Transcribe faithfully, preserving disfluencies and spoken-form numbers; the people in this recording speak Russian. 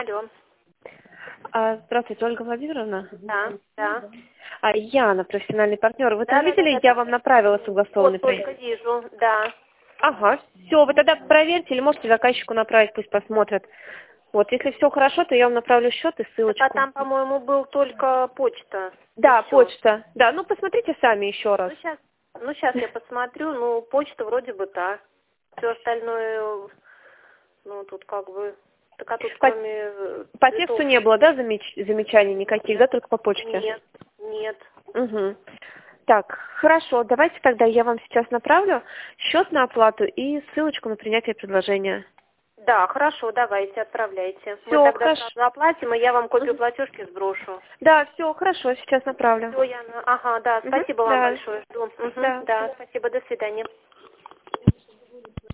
Алло. А, Здравствуйте, Ольга Владимировна. Да, да. А, Яна, профессиональный партнер. Вы там Да, да, да, видели, да, я да. вам направила согласованный Вот только проект? вижу, да. Ага, все, вы тогда проверьте или можете заказчику направить, пусть посмотрят. Вот, если все хорошо, то я вам направлю счет и Так, а ссылочку. там, по-моему, был только почта. И Да, все. почта. Да, ну посмотрите сами еще раз. Ну, сейчас, ну, сейчас я посмотрю. Ну, почта вроде бы та. Все остальное, ну, тут как бы... Так, а тут По, кроме э, по цветов... тексту не было, да, замеч- замечаний никаких, да, только по почте? Нет, нет. Угу. Так, хорошо, давайте тогда я вам сейчас направлю счет на оплату и ссылочку на принятие предложения. Да, хорошо, давайте, отправляйте. Мы Все, тогда хорошо. сразу оплатим, и я вам копию Мгм. платежки сброшу. Да, все, хорошо, сейчас направлю. Все, Яна. Ага, да, Мгм, спасибо вам да, большое. Жду. Мгм, да. да, спасибо, до свидания.